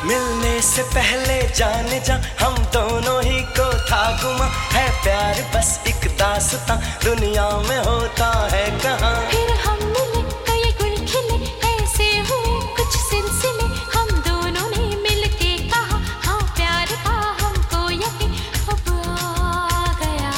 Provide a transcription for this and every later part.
मिलने से पहले जाने जा हम दोनों ही को था गुमा, है प्यार बस एक दास्तां दुनिया में होता है कहाँ। फिर हम मिले तो ये गुल खिले, ऐसे हुए कुछ सिलसिले, हम दोनों ने मिलके कहा हाँ प्यार का हमको यकीन अब आ गया।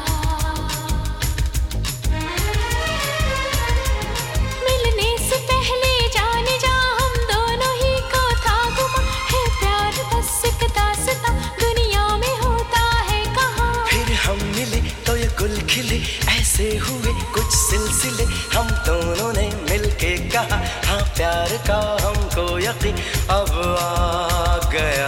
मिलने से पहले जाने जा हम दोनों ही को था गुमा, है प्यार बस एक दास्तां दुनिया में होता है कहाँ। फिर हम मिले तो ये गुल खिले, ऐसे हुए कुछ सिलसिले, हम दोनों ने मिलके कहा हाँ प्यार का हमको यकीन अब आ गया।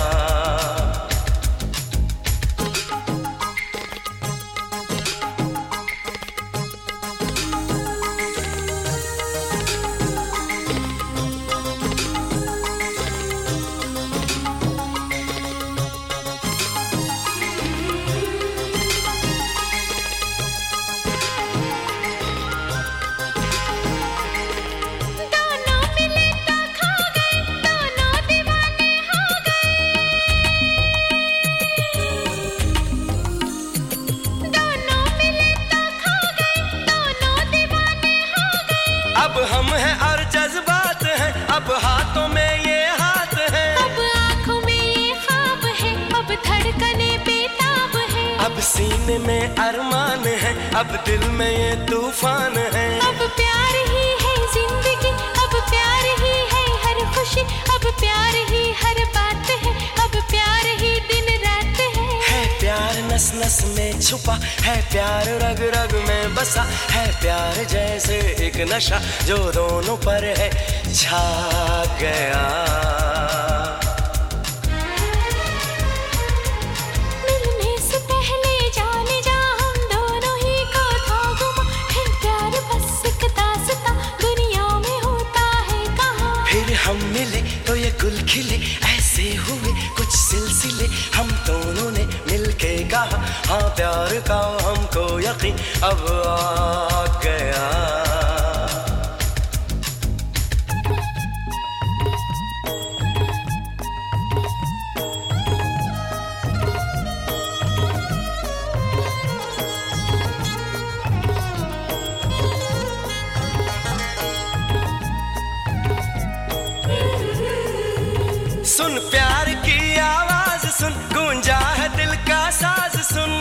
अब हम हैं और जज्बात हैं, अब हाथों में ये हाथ है, अब आँखों में ये ख्वाब है, अब धड़कने बेताब है, अब सीने में अरमान है, अब दिल में ये तूफान है। अब प्यार ही है जिंदगी, अब प्यार ही है हर खुशी, अब प्यार ही हर बात है, अब प्यार ही दिन रात है प्यार नस नस में छुपा है, प्यार रग रग में बसा है, प्यार जैसे एक नशा जो दोनों पर है छा गया। मिलने से पहले जाने जा हम दोनों ही को था गुमा, है प्यार बस एक दास्तां दुनिया में होता है कहाँ। फिर हम मिले तो ये गुल खिले, ऐसे हुए कुछ सिलसिले, हम दोनों ने मिलके कहा हाँ प्यार का हमको यकीन अब आ गया। सुन प्यार की आवाज सुन, गूंजा है दिल का साज सुन,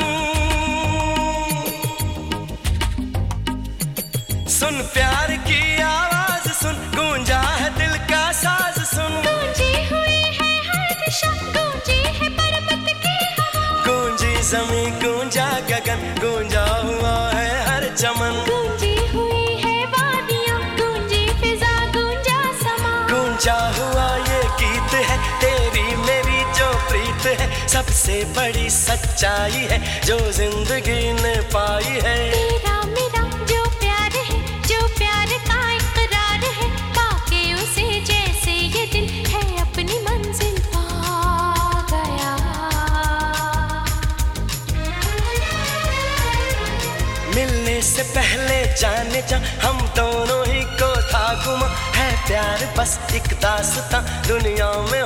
सुन प्यार की आवाज सुन, गूंजा है दिल का साज सुन, गूंजी हुई है हर दिशा, गूंजी है पर्वत की हवा, गूंजी ज़मीं गूंजा गगन, गूंजा हुआ है हर चमन, गूंजी हुई है वादियाँ, गूंजी फिजा गूंजा समा, गूंजा हुआ ये गीत है तेरी मेरी जो प्रीत है, सबसे बड़ी सच्चाई है जो जिंदगी ने पाई है। तेरा मेरा जो प्यार है, जो प्यार का इकरार है, पाके उसे जैसे ये दिल है अपनी मंजिल पा गया। मिलने से पहले जाने जा हम दोनों ही को था गुमा, है प्यार बस एक दास्तां दुनिया में